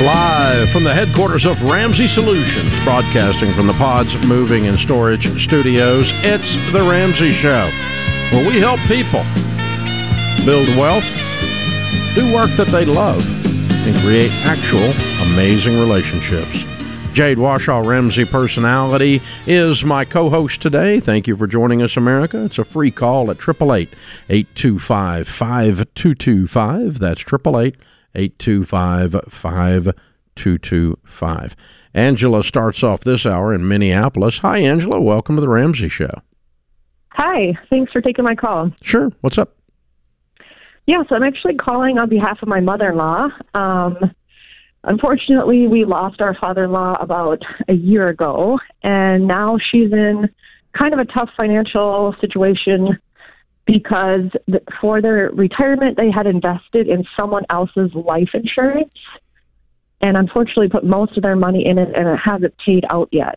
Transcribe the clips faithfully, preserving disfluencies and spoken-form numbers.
Live from the headquarters of Ramsey Solutions, broadcasting from the Pods Moving and Storage Studios, it's The Ramsey Show, where we help people build wealth, do work that they love, and create actual amazing relationships. Jade Warshaw, Ramsey Personality, is my co-host today. Thank you for joining us, America. It's a free call at eight eight eight, eight two five, five two two five. That's eight eight eight, eight two five, five two two five. Angela starts off this hour in Minneapolis. Hi, Angela. Welcome to the Ramsey Show. Hi. Thanks for taking my call. Sure. What's up? Yes, I'm actually calling on behalf of my mother-in-law. Um, unfortunately, we lost our father-in-law about a year ago, and now she's in kind of a tough financial situation because for their retirement, they had invested in someone else's life insurance and unfortunately put most of their money in it, and it hasn't paid out yet.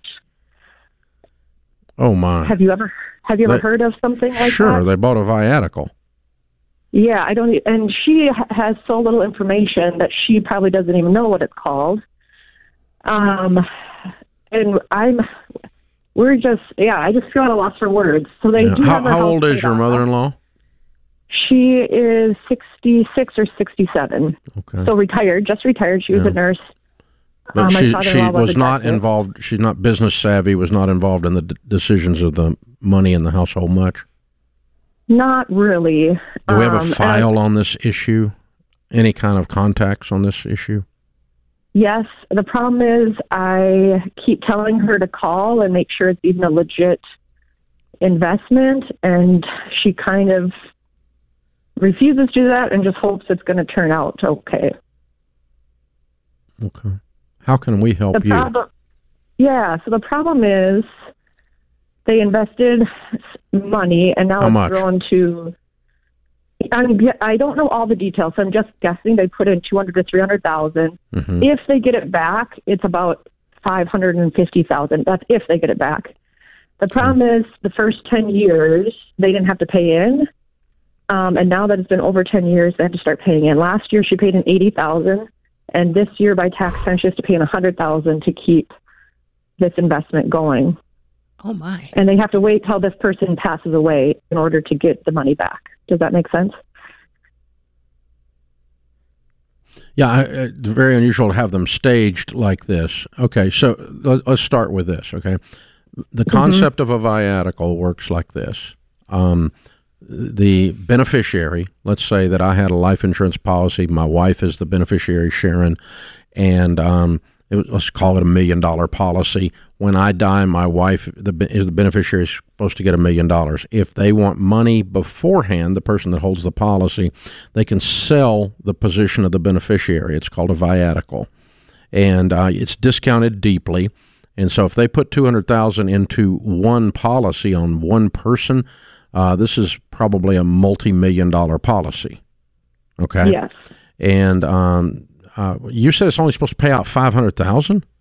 Oh, my. Have you ever have you ever they, heard of something like sure, that? Sure, they bought a viatical. Yeah, I don't, and she has so little information that she probably doesn't even know what it's called. Um, and I'm, we're just, yeah, I just feel at a loss for words. So they yeah. do How, have how old is your off. mother-in-law? She is sixty-six or sixty-seven. Okay. So retired, just retired. She was yeah. a nurse. But um, she, she was, was not involved, she's not business savvy, was not involved in the d- decisions of the money in the household much? Not really. Do we have a um, file on this issue? Any kind of contacts on this issue? Yes. The problem is I keep telling her to call and make sure it's even a legit investment, and she kind of refuses to do that and just hopes it's going to turn out okay. Okay. How can we help the you? Problem, yeah. So the problem is they invested money, and now How it's much? grown to. I'm, I don't know all the details, so I'm just guessing they put in two hundred to three hundred thousand. Mm-hmm. If they get it back, it's about five hundred and fifty thousand. That's if they get it back. The problem okay. is the first ten years they didn't have to pay in, um, and now that it's been over ten years, they have to start paying in. Last year she paid in eighty thousand, and this year by tax time she has to pay in a hundred thousand to keep this investment going. Oh, my. And they have to wait till this person passes away in order to get the money back. Does that make sense? Yeah, I, it's very unusual to have them staged like this. Okay, so let, let's start with this, okay? The concept mm-hmm. of a viatical works like this. Um, the beneficiary, let's say that I had a life insurance policy, my wife is the beneficiary, Sharon, and um, it was, let's call it a million dollar policy. When I die, my wife the, is the beneficiary is supposed to get a million dollars. If they want money beforehand, the person that holds the policy, they can sell the position of the beneficiary. It's called a viatical, and uh, it's discounted deeply. And so if they put two hundred thousand dollars into one policy on one person, uh, this is probably a multi-million dollar policy. Okay? Yes. And um, uh, you said it's only supposed to pay out five hundred thousand dollars?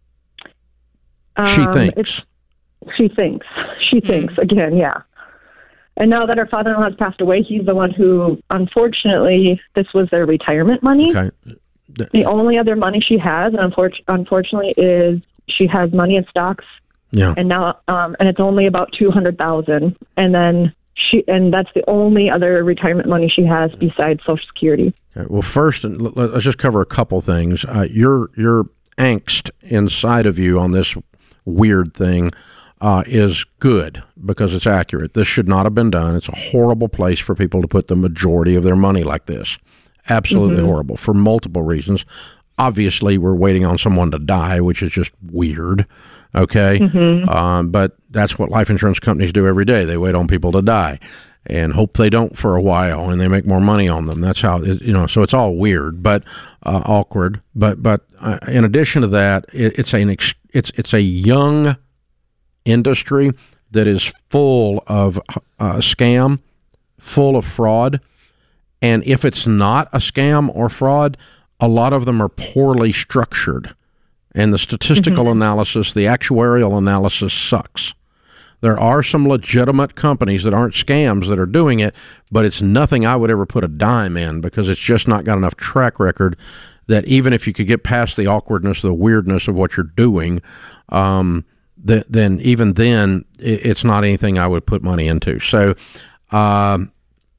She um, thinks. She thinks. She thinks, again, yeah. And now that her father-in-law has passed away, he's the one who, unfortunately, this was their retirement money. Okay. The only other money she has, and unfor- unfortunately, is she has money in stocks. Yeah. And now, um, and it's only about two hundred thousand dollars. And then she, and that's the only other retirement money she has besides Social Security. Okay. Well, first, let's just cover a couple things. Uh, your your angst inside of you on this weird thing uh, is good because it's accurate. This should not have been done. It's a horrible place for people to put the majority of their money like this. Absolutely mm-hmm. horrible for multiple reasons. Obviously, we're waiting on someone to die, which is just weird. Okay. Mm-hmm. Um, but that's what life insurance companies do every day. They wait on people to die and hope they don't for a while, and they make more money on them. That's how, it, you know, so it's all weird, but uh, awkward. But but uh, in addition to that, it, it's, an ex- it's, it's a young industry that is full of uh, scam, full of fraud. And if it's not a scam or fraud, a lot of them are poorly structured. And the statistical mm-hmm. analysis, the actuarial analysis sucks. There are some legitimate companies that aren't scams that are doing it, but it's nothing I would ever put a dime in because it's just not got enough track record that even if you could get past the awkwardness, the weirdness of what you're doing, um, th- then even then, it, it's not anything I would put money into. So, um,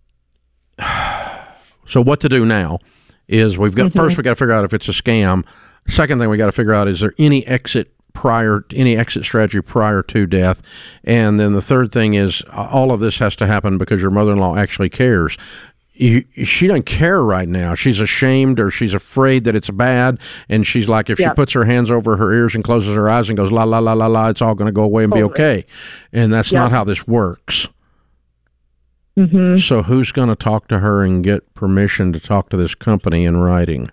so what to do now is we've got, mm-hmm. first we got to figure out if it's a scam. Second thing we got to figure out, is there any exit prior, any exit strategy prior to death? And then the third thing is, all of this has to happen because your mother-in-law actually cares. You, she doesn't care right now. She's ashamed, or she's afraid that it's bad, and she's like, if yeah. she puts her hands over her ears and closes her eyes and goes la la la la la, it's all going to go away and totally. be okay. And that's yeah. not how this works. Mm-hmm. So who's going to talk to her and get permission to talk to this company in writing?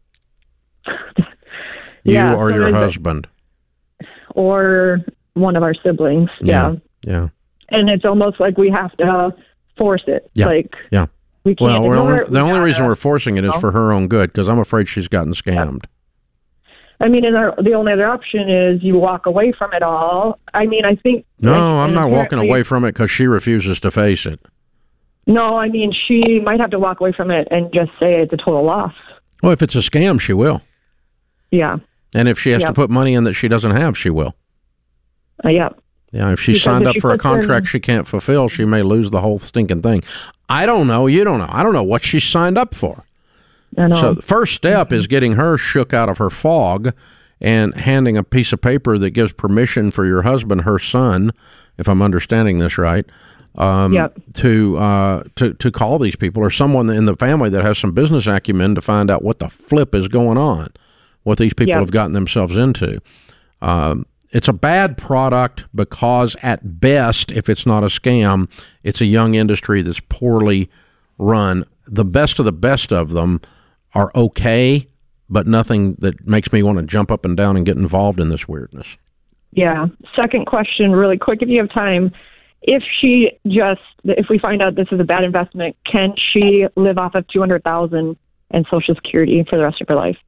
You yeah, or your husband, or one of our siblings. Yeah, yeah, yeah. And it's almost like we have to force it. Yeah, like yeah. We can't well, we're only, it. the we only gotta, reason we're forcing it is for her own good, because I'm afraid she's gotten scammed. I mean, and our, the only other option is you walk away from it all. I mean, I think... No, like, I'm not walking away from it because she refuses to face it. No, I mean, she might have to walk away from it and just say it's a total loss. Well, if it's a scam, she will. Yeah. And if she has yep. to put money in that she doesn't have, she will. Uh, yep. Yeah, if she because signed if up she for a puts in- contract she can't fulfill, she may lose the whole stinking thing. I don't know. You don't know. I don't know what she signed up for. I know. So the first step is getting her shook out of her fog and handing a piece of paper that gives permission for your husband, her son, if I'm understanding this right, um, yep. to uh, to to call these people or someone in the family that has some business acumen to find out what the flip is going on, what these people yep. have gotten themselves into. Um, it's a bad product because at best, if it's not a scam, it's a young industry that's poorly run. The best of the best of them are okay, but nothing that makes me want to jump up and down and get involved in this weirdness. Yeah. Second question, really quick, if you have time. If she just, if we find out this is a bad investment, can she live off of two hundred thousand dollars and Social Security for the rest of her life?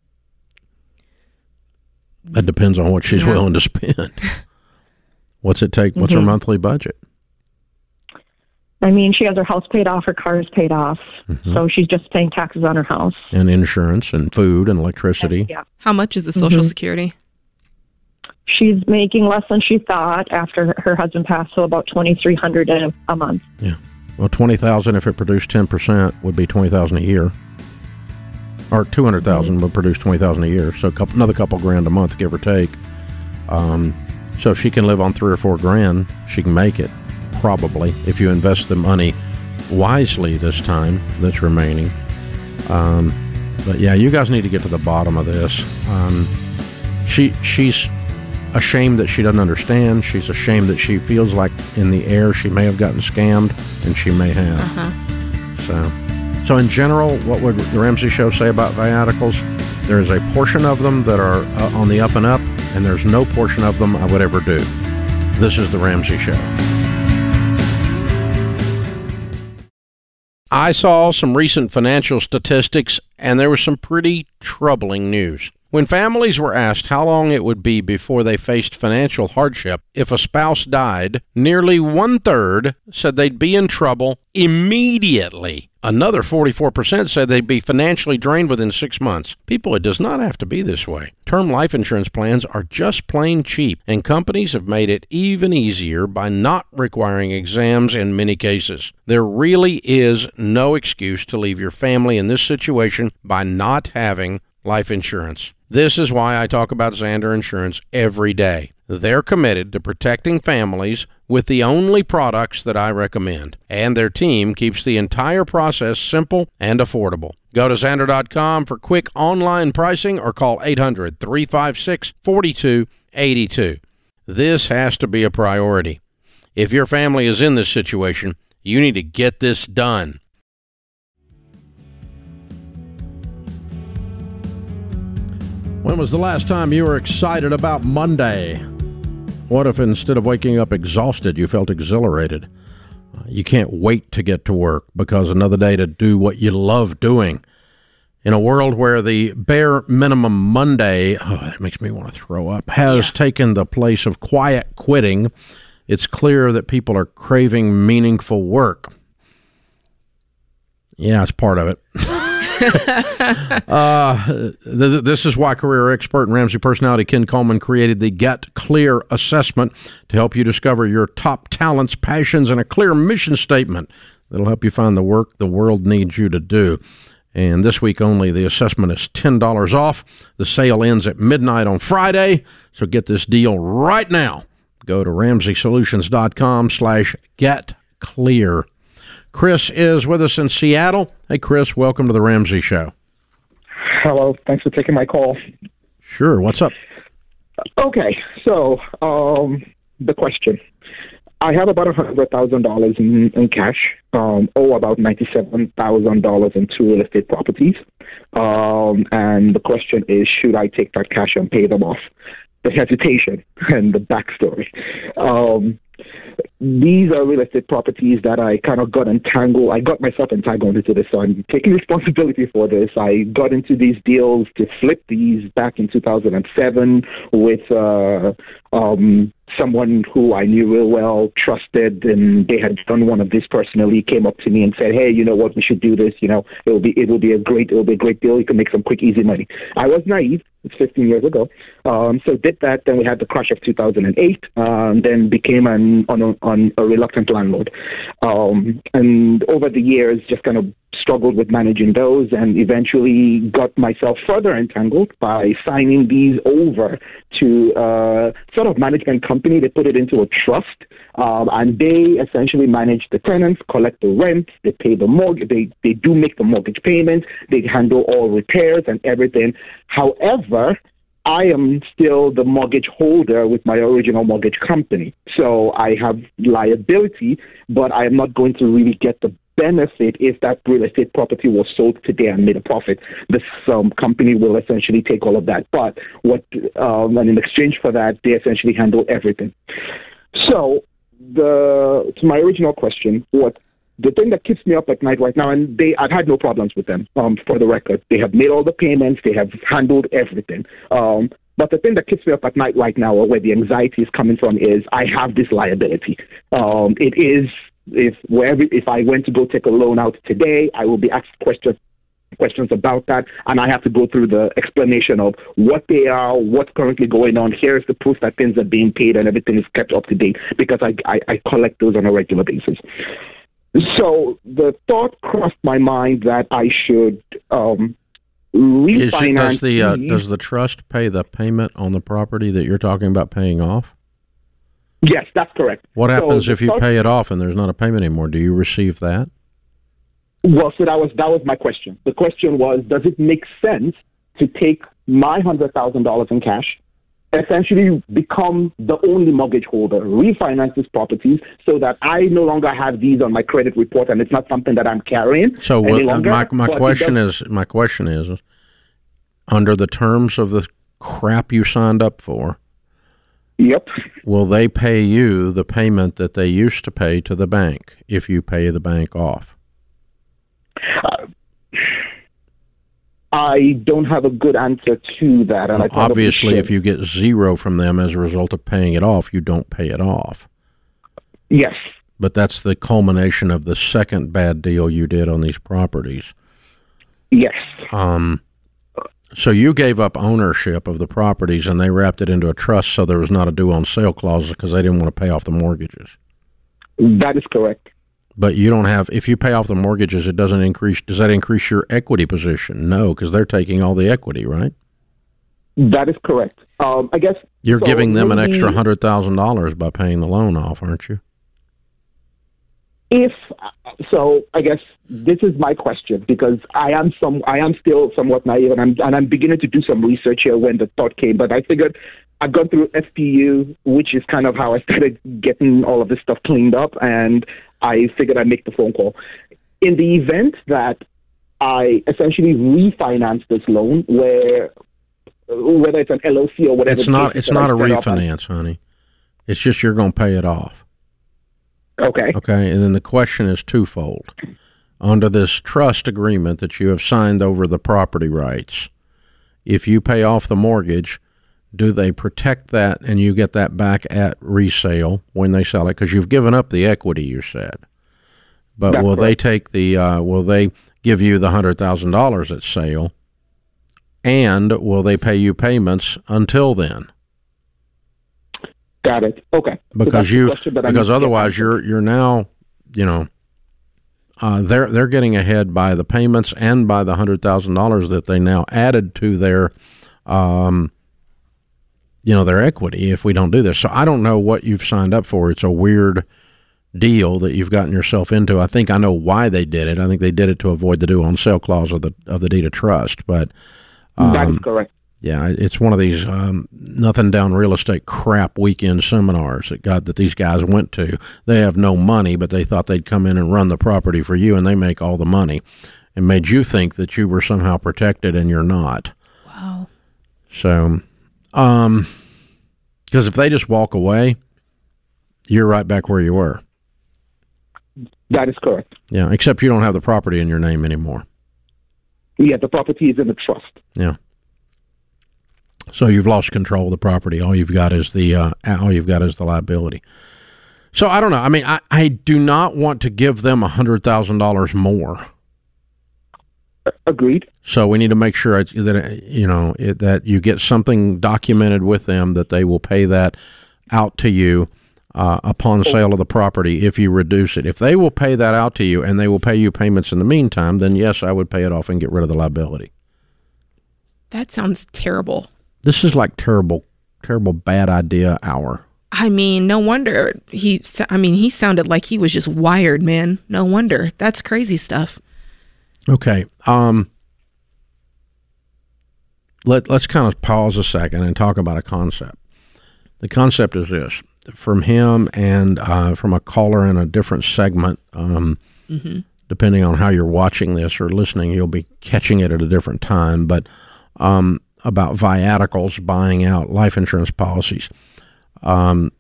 That depends on what she's yeah. willing to spend. What's it take? What's mm-hmm. her monthly budget? I mean, she has her house paid off, her car is paid off, mm-hmm. so she's just paying taxes on her house. And insurance and food and electricity. And, yeah. How much is the Social mm-hmm. Security? She's making less than she thought after her husband passed, so about twenty-three hundred dollars a, a month. Yeah. Well, twenty thousand dollars if it produced ten percent would be twenty thousand dollars a year. Or two hundred thousand dollars would produce twenty thousand dollars a year, so a couple, another couple grand a month, give or take. Um, so if she can live on three or four grand, she can make it, probably, if you invest the money wisely this time that's remaining. Um, but yeah, you guys need to get to the bottom of this. Um, she she's ashamed that she doesn't understand. She's ashamed that she feels like in the air she may have gotten scammed, and she may have. Uh-huh. So... So in general, what would the Ramsey Show say about viaticals? There is a portion of them that are uh, on the up and up, and there's no portion of them I would ever do. This is the Ramsey Show. I saw some recent financial statistics, and there was some pretty troubling news. When families were asked how long it would be before they faced financial hardship if a spouse died, nearly one-third said they'd be in trouble immediately. Another forty-four percent said they'd be financially drained within six months. People, it does not have to be this way. Term life insurance plans are just plain cheap, and companies have made it even easier by not requiring exams in many cases. There really is no excuse to leave your family in this situation by not having life insurance. This is why I talk about Zander Insurance every day. They're committed to protecting families with the only products that I recommend, and their team keeps the entire process simple and affordable. Go to Zander dot com for quick online pricing or call eight hundred, three five six, four two eight two. This has to be a priority. If your family is in this situation, you need to get this done. When was the last time you were excited about Monday? What if instead of waking up exhausted, you felt exhilarated? Uh, you can't wait to get to work because another day to do what you love doing. In a world where the bare minimum Monday, oh, that makes me want to throw up, has yeah. taken the place of quiet quitting, it's clear that people are craving meaningful work. Yeah, it's part of it. uh, th- this is why career expert and Ramsey personality Ken Coleman created the Get Clear assessment to help you discover your top talents, passions, and a clear mission statement that'll help you find the work the world needs you to do. And this week only, the assessment is ten dollars off. The sale ends at midnight on Friday, so get this deal right now. Go to ramsey solutions dot com slash get clear. Chris is with us in Seattle. Hey, Chris, welcome to the Ramsey Show. Hello. Thanks for taking my call. Sure. What's up? Okay. So, um, the question. I have about one hundred thousand dollars in, in cash, um, or about ninety-seven thousand dollars in two real estate properties. Um, and the question is, should I take that cash and pay them off? The hesitation and the backstory. Um, these are real estate properties that I kind of got entangled. I got myself entangled into this, so I'm taking responsibility for this. I got into these deals to flip these back in two thousand seven with uh, um, someone who I knew real well, trusted, and they had done one of these personally. Came up to me and said, "Hey, you know what? We should do this. You know, it will be it will be a great it will be a great deal. You can make some quick, easy money." I was naive. It's fifteen years ago. Um, so did that. Then we had the crash of two thousand eight. Um, then became an on a, on a reluctant landlord. Um, and over the years, just kind of struggled with managing those, and eventually got myself further entangled by signing these over to a sort of management company. They put it into a trust, um, and they essentially manage the tenants, collect the rent, they pay the mortgage, they, they do make the mortgage payments, they handle all repairs and everything. However, I am still the mortgage holder with my original mortgage company. So I have liability, but I am not going to really get the benefit if that real estate property was sold today and made a profit. This um, company will essentially take all of that. But what, um, and in exchange for that, they essentially handle everything. So the to my original question, what the thing that keeps me up at night right now, and they I've had no problems with them, um, for the record. They have made all the payments. They have handled everything. Um, but the thing that keeps me up at night right now, or where the anxiety is coming from, is I have this liability. Um, it is If wherever if I went to go take a loan out today, I will be asked questions questions about that, and I have to go through the explanation of what they are, what's currently going on. Here's the proof that things are being paid and everything is kept up to date, because I I, I collect those on a regular basis. So the thought crossed my mind that I should um, refinance. Is, does the uh, does the trust pay the payment on the property that you're talking about paying off? Yes, that's correct. What happens so if you start, pay it off and there's not a payment anymore? Do you receive that? Well, so that was that was my question. The question was, does it make sense to take my one hundred thousand dollars in cash, essentially become the only mortgage holder, refinance these properties so that I no longer have these on my credit report and it's not something that I'm carrying So any what, longer, my my question does, is my question is, under the terms of the crap you signed up for, Yep. will they pay you the payment that they used to pay to the bank if you pay the bank off? Uh, I don't have a good answer to that. And Well, I obviously, should. if you get zero from them as a result of paying it off, you don't pay it off. Yes. But that's the culmination of the second bad deal you did on these properties. Yes. Um, so you gave up ownership of the properties and they wrapped it into a trust so there was not a due on sale clause because they didn't want to pay off the mortgages. That is correct. But you don't have, if you pay off the mortgages, it doesn't increase, does that increase your equity position? No, because they're taking all the equity, right? That is correct. Um, I guess You're so giving them an maybe extra one hundred thousand dollars by paying the loan off, aren't you? If so, I guess this is my question, because I am some, I am still somewhat naive, and I'm and I'm beginning to do some research here when the thought came. But I figured I've gone through F P U, which is kind of how I started getting all of this stuff cleaned up, and I figured I'd make the phone call. In the event that I essentially refinance this loan, where whether it's an L L C or whatever, It's not. It's not a refinance, honey. It's just you're going to pay it off. Okay. Okay, and then the question is twofold. Under this trust agreement that you have signed over the property rights, if you pay off the mortgage, do they protect that and you get that back at resale when they sell it? Because you've given up the equity, you said. But That's will correct. they take the, uh, will they give you the one hundred thousand dollars at sale? And will they pay you payments until then? Got it. Okay. Because so you because otherwise you're you're now, you know, uh, they're they're getting ahead by the payments and by the one hundred thousand dollars that they now added to their um you know, their equity if we don't do this. So I don't know what you've signed up for. It's a weird deal that you've gotten yourself into. I think I know why they did it. I think they did it to avoid the due on sale clause of the of the deed of trust. But um, that is correct. Yeah, it's one of these um, nothing down real estate crap weekend seminars that got that these guys went to. They have no money, but they thought they'd come in and run the property for you, and they make all the money, and made you think that you were somehow protected, and you're not. Wow. So, um, because if they just walk away, you're right back where you were. That is correct. Yeah, except you don't have the property in your name anymore. Yeah, the property is in the trust. Yeah. So you've lost control of the property. All you've got is the uh, all you've got is the liability. So I don't know. I mean, I, I do not want to give them a hundred thousand dollars more. Agreed. So we need to make sure it's, that you know it, that you get something documented with them that they will pay that out to you uh, upon sale of the property if you reduce it. If they will pay that out to you and they will pay you payments in the meantime, then yes, I would pay it off and get rid of the liability. That sounds terrible. This is like terrible, terrible bad idea hour. I mean, no wonder he, I mean, he sounded like he was just wired, man. No wonder. That's crazy stuff. Okay. Um, let, let's kind of pause a second and talk about a concept. The concept is this. From him and uh, from a caller in a different segment, um, mm-hmm. depending on how you're watching this or listening, you'll be catching it at a different time. But um, about viaticals buying out life insurance policies. Um,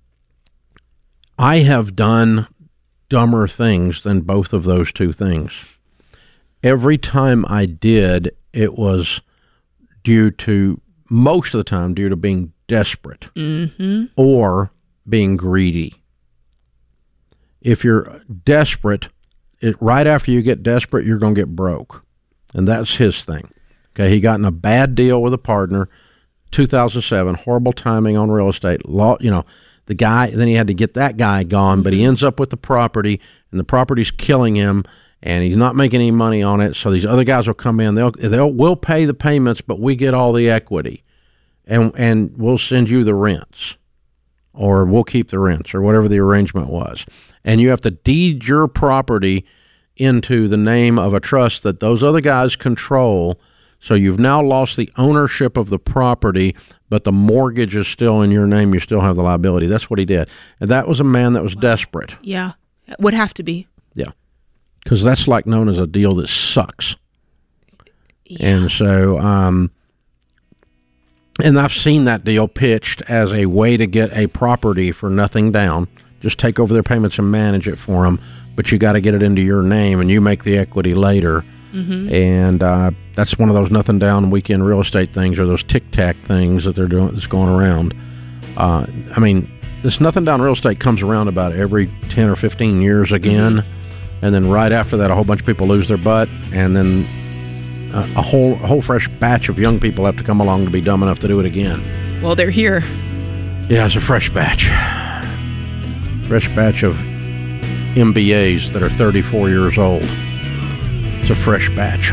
I have done dumber things than both of those two things. Every time I did, it was due to, most of the time, due to being desperate mm-hmm. or being greedy. If you're desperate, it, right after you get desperate, you're going to get broke. And that's his thing. Okay, he got in a bad deal with a partner, two thousand seven, horrible timing on real estate. Law, you know, the guy, then he had to get that guy gone, but he ends up with the property, and the property's killing him, and he's not making any money on it. So these other guys will come in, they'll they'll we'll pay the payments, but we get all the equity, and and we'll send you the rents, or we'll keep the rents, or whatever the arrangement was. And you have to deed your property into the name of a trust that those other guys control. So you've now lost the ownership of the property, but the mortgage is still in your name. You still have the liability. That's what he did. And that was a man that was wow. desperate. Yeah, it would have to be. Yeah, because that's like known as a deal that sucks. Yeah. And so, um, and I've seen that deal pitched as a way to get a property for nothing down. Just take over their payments and manage it for them, but you got to get it into your name, and you make the equity later. Mm-hmm. And uh, that's one of those nothing down weekend real estate things, or those tic-tac things that they're doing that's going around. Uh, I mean, this nothing down real estate comes around about every ten or fifteen years again, mm-hmm. and then right after that, a whole bunch of people lose their butt, and then a, a whole a whole fresh batch of young people have to come along to be dumb enough to do it again. Well, they're here. Yeah, it's a fresh batch. Fresh batch of M B As that are thirty-four years old. It's a fresh batch.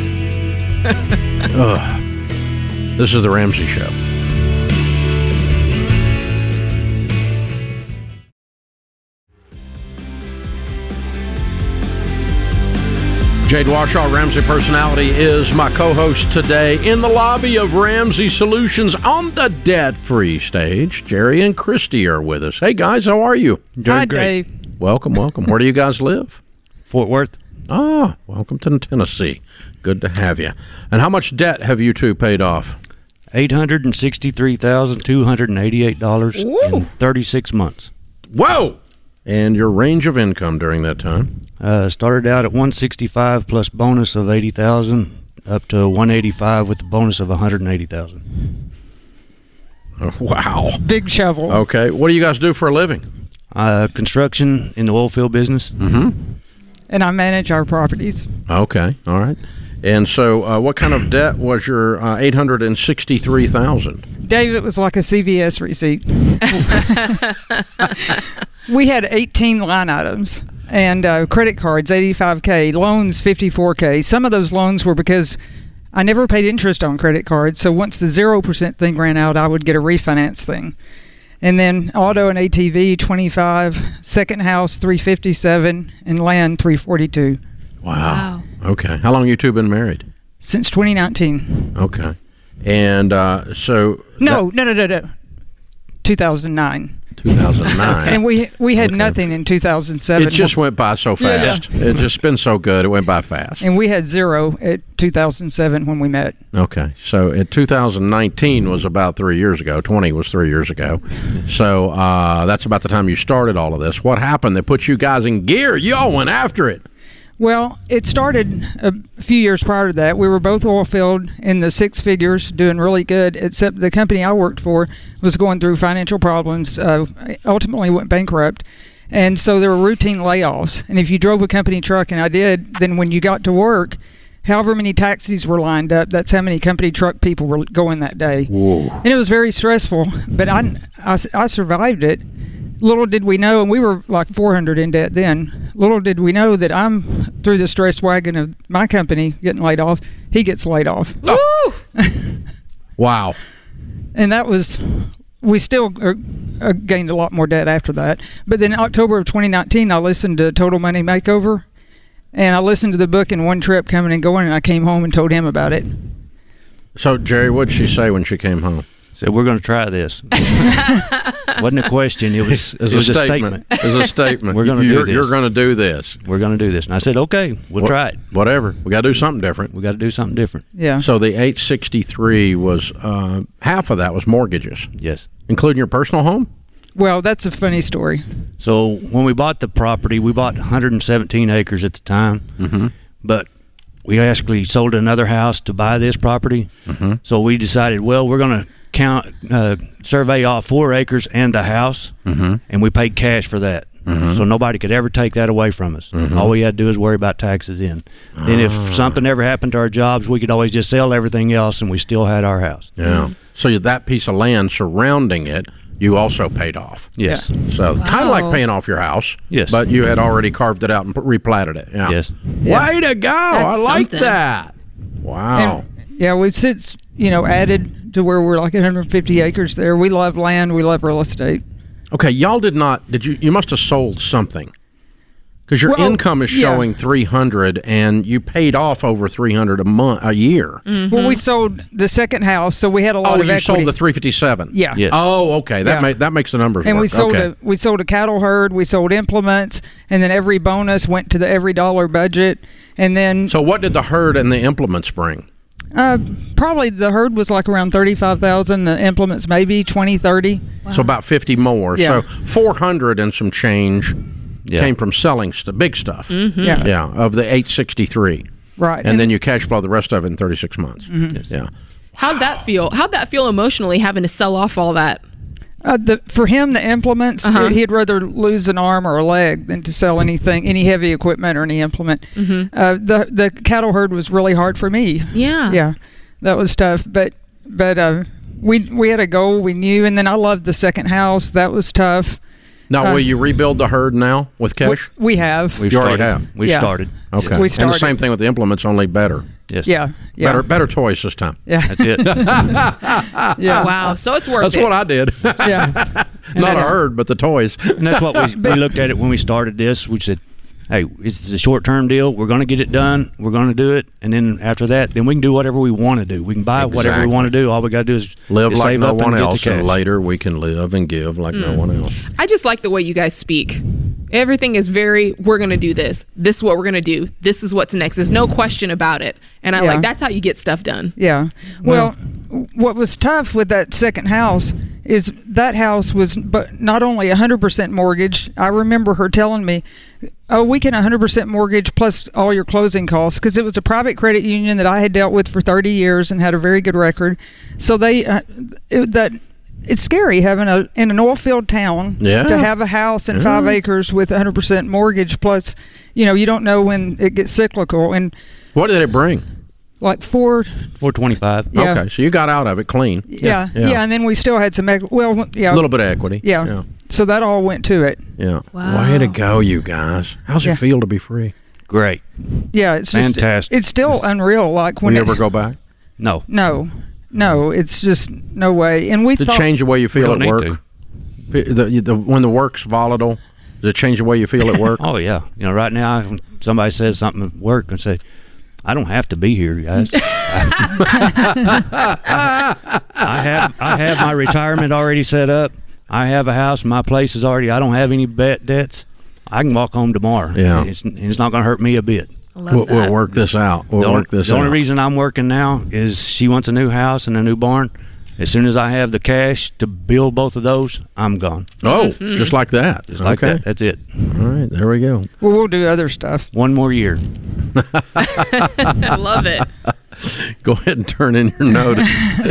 Ugh. This is the Ramsey Show. Jade Warshaw, Ramsey Personality, is my co-host today in the lobby of Ramsey Solutions on the debt-free stage. Jerry and Christy are with us. Hey, guys, how are you? Doing Hi, great. Dave. Welcome, welcome. Where do you guys live? Fort Worth. Ah, welcome to Tennessee. Good to have you. And how much debt have you two paid off? eight hundred sixty-three thousand two hundred eighty-eight dollars in thirty-six months. Whoa! And your range of income during that time? Uh, started out at one hundred sixty-five plus bonus of eighty thousand dollars up to one hundred eighty-five with the bonus of one hundred eighty thousand dollars. Oh, wow. Big shovel. Okay. What do you guys do for a living? Uh, construction in the oil field business. Mm-hmm. and I manage our properties. Okay, all right. And so, uh, what kind of debt was your uh, eight hundred and sixty-three thousand? Dave, it was like a C V S receipt. We had eighteen line items and uh, credit cards, eighty-five K, loans, fifty-four K. Some of those loans were because I never paid interest on credit cards. So once the zero percent thing ran out, I would get a refinance thing. And then auto and A T V, twenty-five, second house, three fifty-seven, and land, three forty-two. Wow. Okay. How long you two been married? Since twenty nineteen. Okay. And uh, so... No, no, no, no, no. two thousand nine. two thousand nine. And we we had Okay. nothing in two thousand seven. It just went by so fast. Yeah. It just been so good. It went by fast. And we had zero at two thousand seven when we met. Okay. So in two thousand nineteen was about three years ago. twenty was three years ago. So uh, that's about the time you started all of this. What happened that put you guys in gear? Y'all went after it. Well, it started a few years prior to that. We were both oil field in the six figures, doing really good, except the company I worked for was going through financial problems, uh, ultimately went bankrupt. And so there were routine layoffs. And if you drove a company truck, and I did, then when you got to work, however many taxis were lined up, that's how many company truck people were going that day. Whoa. And it was very stressful, but I, I, I survived it. Little did we know, and we were like four hundred in debt then, little did we know that I'm through the stress wagon of my company getting laid off, he gets laid off. Woo! Wow. And that was, we still uh, uh, gained a lot more debt after that. But then October of twenty nineteen, I listened to Total Money Makeover, and I listened to the book in one trip coming and going, and I came home and told him about it. So, Jerry, what did she say when she came home? Said, we're going to try this. Wasn't a question. It was, It was, it was a, a statement. statement. It was a statement. We're gonna do you're, this. You're going to do this. We're going to do this. And I said, okay, we'll What- try it. Whatever. We got to do something different. We got to do something different. Yeah. So the eight sixty-three was, uh, half of that was mortgages, Yes. including your personal home? Well, that's a funny story. So when we bought the property, we bought one hundred seventeen acres at the time. Mm-hmm. But we actually sold another house to buy this property. Mm-hmm. So we decided, well, we're going to count, uh, survey off four acres and the house, Mm-hmm. and we paid cash for that. Mhm. So nobody could ever take that away from us. Mhm. All we had to do is worry about taxes in. Then if Ah. something ever happened to our jobs, we could always just sell everything else, and we still had our house. Yeah. So that piece of land surrounding it, you also paid off. Yes. So kind of Wow. like paying off your house. Yes. But you had already carved it out and p- replatted it. Yeah. Yes. Way to go. I like something. that. Wow. And, yeah, we've since, you know, added to where we're like one hundred fifty acres there. We love land. We love real estate. Okay, y'all did not. Did you? You must have sold something, because your Well, income is yeah. showing three hundred, and you paid off over three hundred a month, a year. Well, we sold the second house, so we had a lot Oh, of you equity. sold the three fifty seven. Yeah. Yes. Oh, okay. That Yeah. ma- that makes the numbers And work. we sold okay. a we sold a cattle herd. We sold implements, and then every bonus went to the every dollar budget. And then So what did the herd and the implements bring? uh, probably the herd was like around thirty five thousand. The implements maybe twenty thirty. So about fifty more. Yeah. So four hundred and some change Yeah. came from selling st- big stuff. Yeah. Yeah, of the eight sixty-three. Right. And, then you cash flow the rest of it in thirty-six months. Mm-hmm. Yeah. How'd that feel? How'd that feel emotionally, having to sell off all that? Uh, the, for him, the implements, Uh-huh. he'd rather lose an arm or a leg than to sell anything, any heavy equipment or any implement. Mm-hmm. Uh, the the cattle herd was really hard for me. Yeah. Yeah, that was tough. But but uh, we we had a goal we knew, and then I loved the second house. That was tough. Now, Uh, will you rebuild the herd now with We, cash? we have. We've You already started. have? We've Yeah. started. Okay. we And started. the same thing with the implements, only better. Yes. Yeah. Yeah. Better better toys this time. Yeah. That's it. Yeah. Wow. So it's worth That's it. what I did. Yeah. Not a herd, but the toys. And that's what we, we looked at it when we started this. We said, hey, it's a short-term deal. We're going to get it done. We're going to do it. And then after that, then we can do whatever we want to do. We can buy whatever we Exactly. want to do. All we got to do is Live is like save no up one and get the else, and cash. later we can live and give like no one else. I just like the way you guys speak. Everything is very, we're going to do this. This is what we're going to do. This is what's next. There's no question about it. And I Yeah. like, that's how you get stuff done. Yeah. Well, what was tough with that second house is that house was but not only one hundred percent mortgage. I remember her telling me, oh, we can one hundred percent mortgage plus all your closing costs, because it was a private credit union that I had dealt with for thirty years and had a very good record. So they, uh, it, that it's scary having a in an oil field town Yeah. to have a house and Yeah. five acres with a hundred percent mortgage. Plus, you know, you don't know when it gets cyclical and What did it bring? like four. four twenty-five. Yeah. Okay, so you got out of it clean. Yeah, Yeah. yeah, and then we still had some. equ- Well, yeah, A little bit of equity. Yeah. Yeah. So that all went to it. Yeah. Wow. Way to go, you guys. How's Yeah. it feel to be free? Great. Yeah, it's just Fantastic. It's still unreal. Like Will when you it, ever go back? No. no, no, it's just no way. And we Did it thought change the way you feel don't at need work? The, the, when the work's volatile, does it change the way you feel at work? Oh yeah. You know, right now, when somebody says something at work and say, "I don't have to be here, guys. I have I have my retirement already set up. I have a house. My place is already. I don't have any bet debts. I can walk home tomorrow. Yeah. It's, it's not going to hurt me a bit. I love We'll, that. we'll work this out. We'll the only, work this the out. only reason I'm working now is she wants a new house and a new barn. As soon as I have the cash to build both of those, I'm gone. Oh, just like that. Just like okay. that. That's it. All right, there we go. well, we'll do other stuff. One more year. I love it. Go ahead and turn in your notice.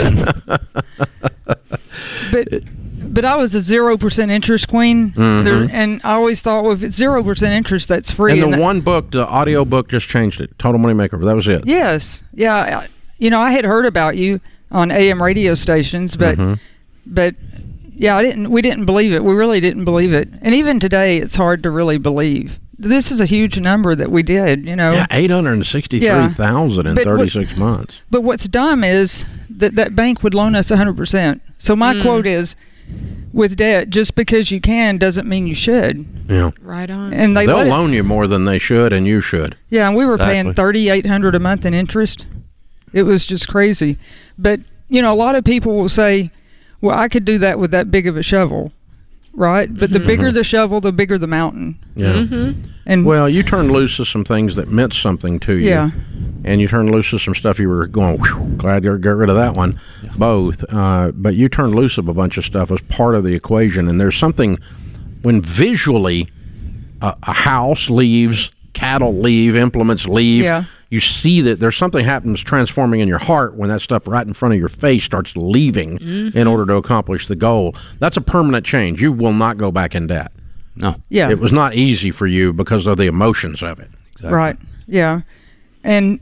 But but I was a zero percent interest queen, there, and I always thought, well, if it's zero percent interest, that's free. And the that- one book, the audio book, just changed it. Total Money Makeover. That was it. Yes, yeah. I- You know, I had heard about you on A M radio stations, but Mhm. but yeah, I didn't. We didn't believe it. We really didn't believe it. And even today, it's hard to really believe. This is a huge number that we did. You know. Yeah, eight hundred sixty-three thousand in But what- thirty-six months. But what's dumb is that that bank would loan us one hundred percent. So my quote is, with debt, just because you can doesn't mean you should. Yeah. Right on. And they They'll let it- loan you more than they should, and you should. Yeah, and we were paying Exactly. thirty-eight hundred dollars a month in interest. It was just crazy. But, you know, a lot of people will say, well, I could do that with that big of a shovel, right? But the bigger the shovel, the bigger the mountain. Yeah. Mm-hmm. And Well, you turned loose of some things that meant something to you. Yeah. And you turned loose of some stuff you were going, whew, glad to get rid of that one. Both. Uh, but you turned loose of a bunch of stuff as part of the equation. And there's something when visually a, a house leaves, cattle leave, implements leave. Yeah. You see that there's something happens transforming in your heart when that stuff right in front of your face starts leaving in order to accomplish the goal. That's a permanent change. You will not go back in debt. No. yeah. It was not easy for you because of the emotions of it. Exactly. Right. Yeah. And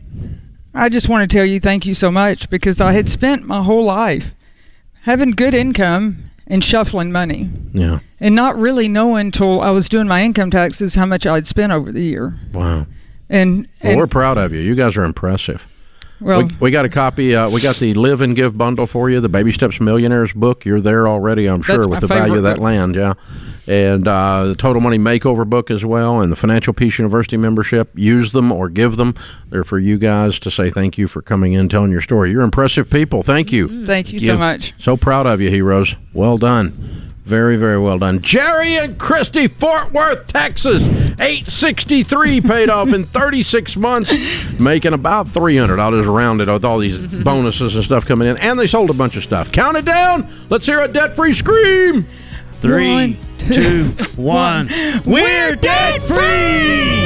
I just want to tell you thank you so much, because I had spent my whole life having good income and shuffling money Yeah. and not really knowing till I was doing my income taxes how much I'd spent over the year. Wow. And, Well, and we're proud of you. You guys are impressive. well, we, we got a copy. Uh, we got the Live and Give bundle for you, the Baby Steps Millionaires book. You're there already, I'm sure, That's with my the value of favorite that book. land. Yeah. And uh, the Total Money Makeover book as well, and the Financial Peace University membership. Use them or give them. They're for you guys to say thank you for coming in, telling your story. You're impressive people. Thank you. thank you you. so much. So proud of you, heroes. Well done. Very, very well done. Jerry and Christy, Fort Worth, Texas. eight sixty-three paid off in thirty-six months, making about three hundred. I'll just round it with all these bonuses and stuff coming in. And they sold a bunch of stuff. Count it down. Let's hear a debt-free scream. Three, One, two, one. We're debt free.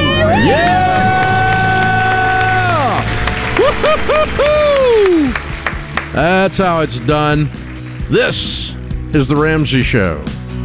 Yeah! Woo-hoo-hoo-hoo! That's how it's done. This is The Ramsey Show.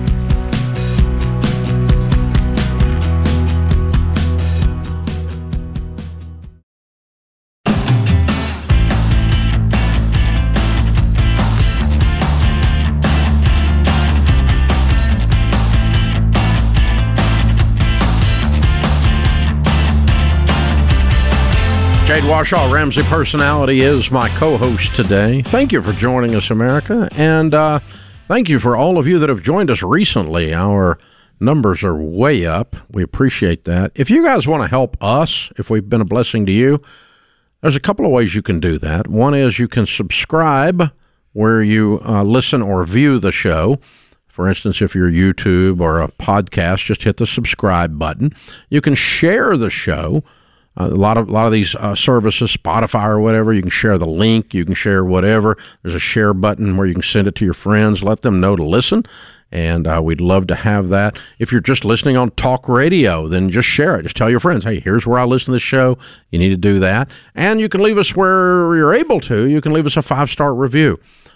Jade Washaw, Ramsey Personality, is my co-host today. Thank you for joining us, America, and uh, thank you for all of you that have joined us recently. Our numbers are way up. We appreciate that. If you guys want to help us, if we've been a blessing to you, there's a couple of ways you can do that. One is you can subscribe where you uh, listen or view the show. For instance, if you're YouTube or a podcast, just hit the subscribe button. You can share the show. Uh, a lot of a lot of these uh, services, Spotify or whatever, you can share the link, you can share whatever. There's a share button where you can send it to your friends, let them know to listen, and uh, we'd love to have that. If you're just listening on talk radio, then just share it. Just tell your friends, hey, here's where I listen to this show. You need to do that. And you can leave us where you're able to. You can leave us a five-star review.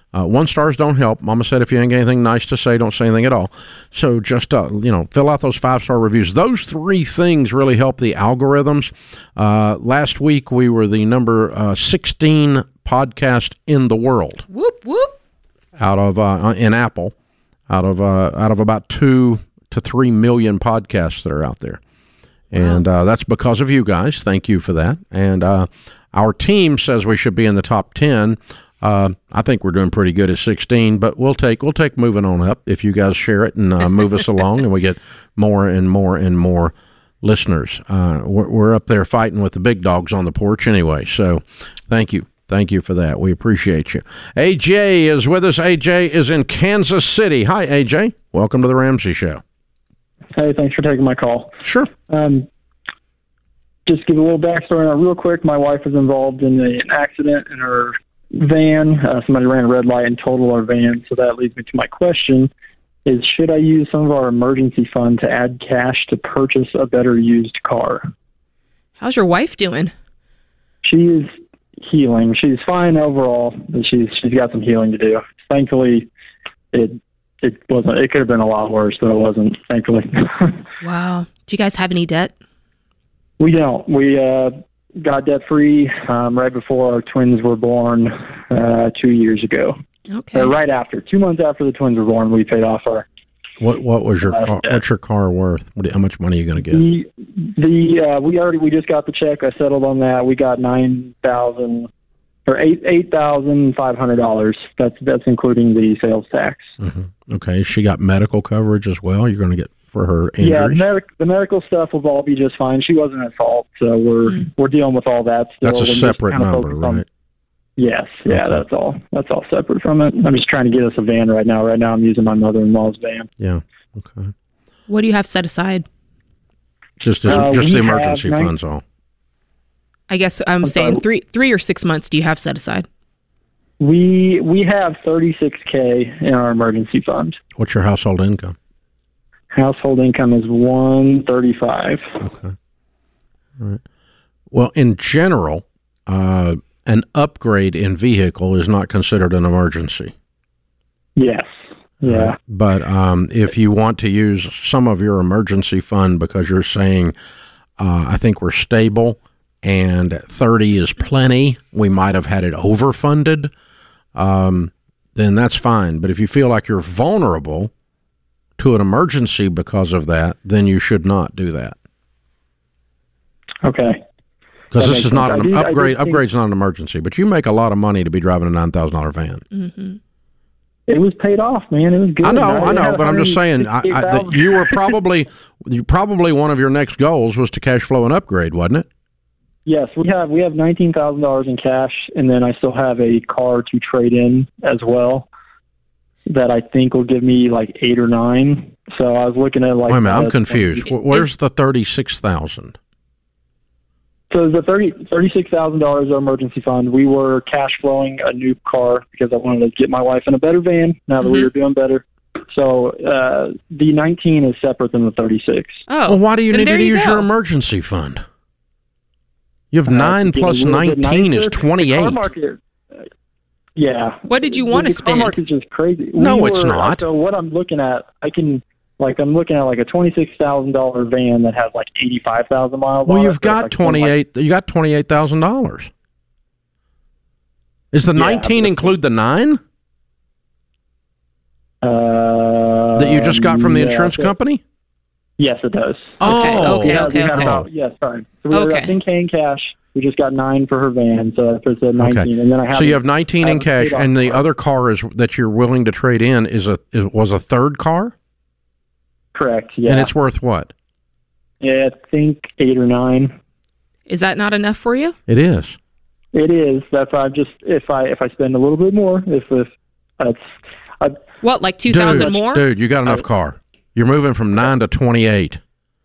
Uh, one stars don't help. Mama said if you ain't got anything nice to say, don't say anything at all. So just, uh, you know, fill out those five-star reviews. Those three things really help the algorithms. Uh, last week, we were the number uh, sixteen podcast in the world. Whoop, whoop. Out of, uh, in Apple, out of, uh, out of about two to three million podcasts that are out there. And uh, that's because of you guys. Thank you for that. And uh, our team says we should be in the top ten. Uh, I think we're doing pretty good at sixteen, but we'll take we'll take moving on up if you guys share it and uh, move us along, and we get more and more and more listeners. Uh, we're, we're up there fighting with the big dogs on the porch anyway. So, thank you, thank you for that. We appreciate you. A J is with us. A J is in Kansas City. Hi, A J. Welcome to the Ramsey Show. Hey, thanks for taking my call. Sure. Um, just give a little backstory on it real quick. My wife was involved in a, an accident in her van. Uh, somebody ran a red light and totaled our van. So that leads me to my question is, should I use some of our emergency fund to add cash to purchase a better used car? How's your wife doing? She is healing. She's fine overall, but she's she's got some healing to do. Thankfully, it it wasn't. It could have been a lot worse, but it wasn't. Thankfully. Wow. Do you guys have any debt? We don't. We uh, got debt free um, right before our twins were born uh, two years ago. Okay. Uh, right after, two months after the twins were born, we paid off our. What What was your uh, car? debt. What's your car worth? What, how much money are you going to get? The the uh, we already we just got the check. I settled on that. We got nine thousand or eight eight thousand five hundred dollars. That's that's including the sales tax. Mm-hmm. Okay. She got medical coverage as well. You're going to get for her Yeah, the, injuries. medic, the medical stuff will all be just fine. She wasn't at fault, so we're Mm. we're dealing with all that. Still. That's a We're just separate kinda number, focused on- right? Yes, yeah, Okay. that's all. That's all separate from it. I'm just trying to get us a van right now. Right now, I'm using my mother-in-law's van. Yeah. Okay. What do you have set aside? Just as, Uh, just we the have emergency nine- funds all. I guess I'm, I'm saying sorry. three three or six months do you have set aside? We we have thirty-six K in our emergency fund. What's your household income? Household income is one thirty-five. Okay. All right. Well, in general, uh, an upgrade in vehicle is not considered an emergency. Yes. Yeah. Uh, but um, if you want to use some of your emergency fund because you're saying, uh, I think we're stable and thirty is plenty, we might have had it overfunded, um, then that's fine. But if you feel like you're vulnerable to an emergency because of that, then you should not do that. Okay. Because That this makes is not sense. an I do- I do upgrade. think- Upgrade's not an emergency, but you make a lot of money to be driving a nine thousand dollar van. Mm-hmm. It was paid off, man. It was good. I know, I had know, but I'm just saying, I, I, that one hundred sixty-eight thousand. you were probably, you probably one of your next goals was to cash flow an upgrade, wasn't it? Yes, we have we have nineteen thousand dollars in cash, and then I still have a car to trade in as well. That I think will give me like eight or nine. So I was looking at like. Wait a minute, I'm uh, confused. Wh- Where's the thirty six thousand? So the thirty thirty six thousand dollars our emergency fund. We were cash flowing a new car because I wanted to get my wife in a better van. Now that we Mhm. were doing better, so uh, the nineteen is separate than the thirty six. Oh, Well, why do you then need to there you use go. your emergency fund? You have Uh, nine to get a plus little bit nineteen is nicer. twenty The car eight. market, uh, yeah. What did you The- want to the car spend? market's just crazy. No, We it's were- not. So what I'm looking at, I can like I'm looking at like a twenty six thousand dollar van that has like eighty five thousand miles. Well, on you've it, but if I got spend, twenty eight. You got twenty eight thousand dollars. Is the Yeah, nineteen but- include the nine Like, uh, that you just got from the yeah, insurance it- company? Yes, it does. Oh, okay, We had- okay, we had okay. about, yeah, sorry. So we were Okay. at ten K in cash. We just got nine for her van, so that puts it at nineteen. Okay. And then I have So you have nineteen I in haven't cash, paid off and the the car. other car is that you're willing to trade in is a is, was a third car, correct. Yeah, and it's worth what? yeah, I think eight or nine. Is that not enough for you? It is. It is. That's why I just if I if I spend a little bit more, if if that's I, What, like two thousand more? Dude, you got enough car. You're moving from nine to twenty-eight.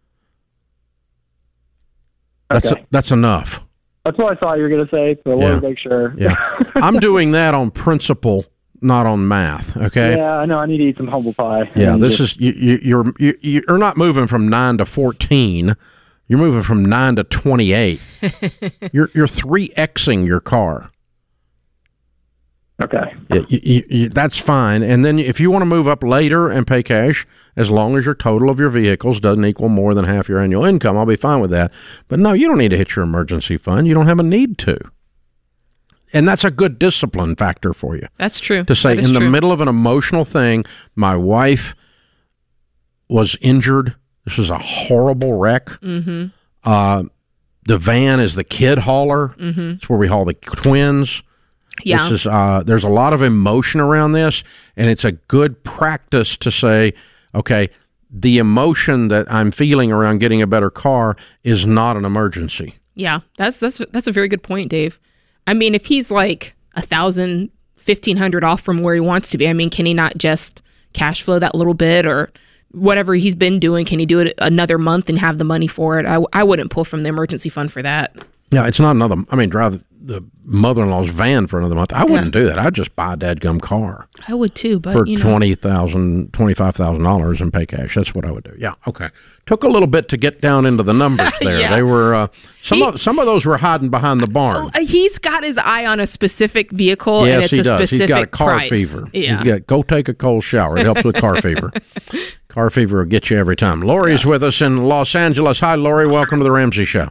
That's okay. that's enough. That's what I thought you were going to say, but I wanted Yeah. to make sure. Yeah, I'm doing that on principle, not on math. Okay. Yeah, I know. I need to eat some humble pie. Yeah, And this just- is you, you, you're you, you're not moving from nine to fourteen. You're moving from nine to twenty-eight. you're you're three xing your car. Okay. Yeah, you, you, you, that's fine. And then if you want to move up later and pay cash, as long as your total of your vehicles doesn't equal more than half your annual income, I'll be fine with that. But no, you don't need to hit your emergency fund. You don't have a need to. And that's a good discipline factor for you. That's true. To say, That is in the true. middle of an emotional thing, my wife was injured. This was a horrible wreck. Mm-hmm. Uh, the van is the kid hauler. Mm-hmm. It's where we haul the twins. Yeah. This is, uh, there's a lot of emotion around this, and it's a good practice to say, okay, the emotion that I'm feeling around getting a better car is not an emergency. Yeah, that's that's that's a very good point, Dave. I mean, if he's like a thousand, fifteen hundred off from where he wants to be, I mean, can he not just cash flow that little bit or whatever he's been doing? Can he do it another month and have the money for it? I, I wouldn't pull from the emergency fund for that. Yeah, it's not another, I mean, drive the mother-in-law's van for another month. I wouldn't do that. I'd just buy a dadgum car. I would too, but for you know. twenty thousand dollars, twenty-five thousand dollars and pay cash. That's what I would do. Yeah, okay. Took a little bit to get down into the numbers there. Yeah. They were, uh, some, He- of, some of those were hiding behind the barn. Uh, He's got his eye on a specific vehicle, Yes, and it's he a does. specific He's got a car price. fever. Yeah. He's got, go take a cold shower. It helps with car fever. Car fever will get you every time. Lori's with us in Los Angeles. Hi, Lori. Welcome to the Ramsey Show.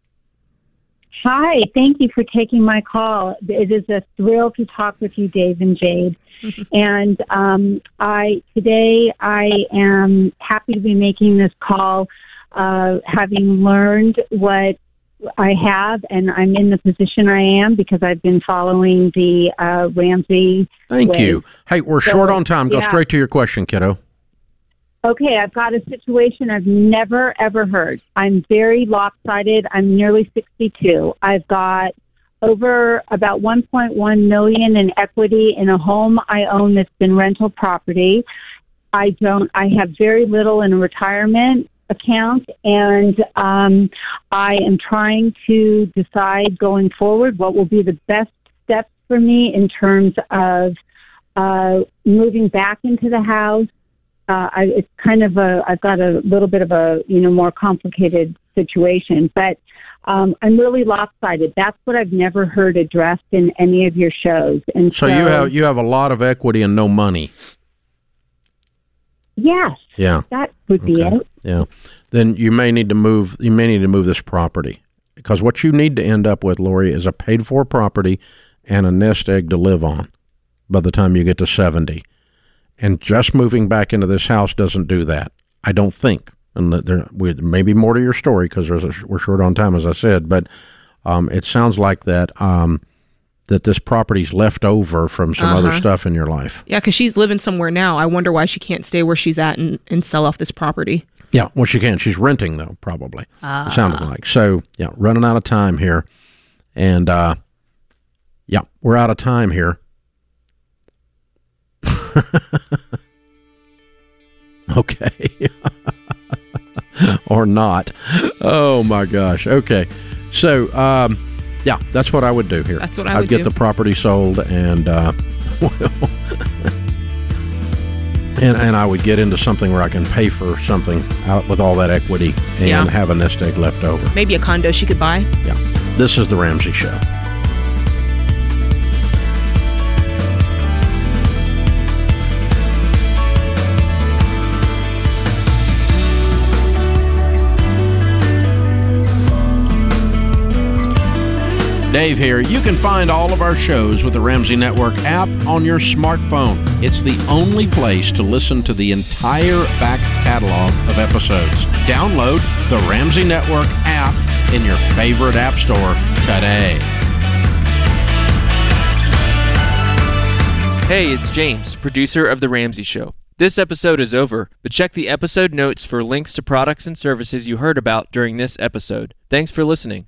Hi, thank you for taking my call. It is a thrill to talk with you, Dave and Jade. and um, I today I am happy to be making this call, uh, having learned what I have, and I'm in the position I am because I've been following the uh, Ramsey. Thank way. you. Hey, we're So, short on time. Go yeah. straight to your question, kiddo. Okay, I've got a situation I've never, ever heard. I'm very lopsided. I'm nearly sixty-two. I've got over about one point one million dollars in equity in a home I own that's been rental property. I don't, I have very little in a retirement account, and um, I am trying to decide going forward what will be the best steps for me in terms of uh, moving back into the house. Uh, I, it's kind of a, I've got a little bit of a, you know, more complicated situation, but um, I'm really lopsided. That's what I've never heard addressed in any of your shows. And So, so, you have you have a lot of equity and no money. yes, Yeah. that would be Okay. it. Yeah. Then you may need to move. You may need to move this property because what you need to end up with, Lori, is a paid-for property and a nest egg to live on by the time you get to seventy. And just moving back into this house doesn't do that. I don't think. And there, there may be more to your story because we're short on time, as I said. But um, it sounds like that um, that this property's left over from some Uh-huh. other stuff in your life. Yeah, because she's living somewhere now. I wonder why she can't stay where she's at and, and sell off this property. Yeah, well, she can. She's renting, though, probably. It sounded like. So, yeah, running out of time here. And, uh, yeah, we're out of time here. Okay. Or not. Oh, my gosh. Okay. So, um, yeah, that's what I would do here. That's what I I'd would get do. the property sold and, uh, well, and, and I would get into something where I can pay for something out with all that equity and Yeah. have a nest egg left over. Maybe a condo she could buy. Yeah. This is The Ramsey Show. Dave here. You can find all of our shows with the Ramsey Network app on your smartphone. It's the only place to listen to the entire back catalog of episodes. Download the Ramsey Network app in your favorite app store today. Hey, it's James, producer of The Ramsey Show. This episode is over, but check the episode notes for links to products and services you heard about during this episode. Thanks for listening.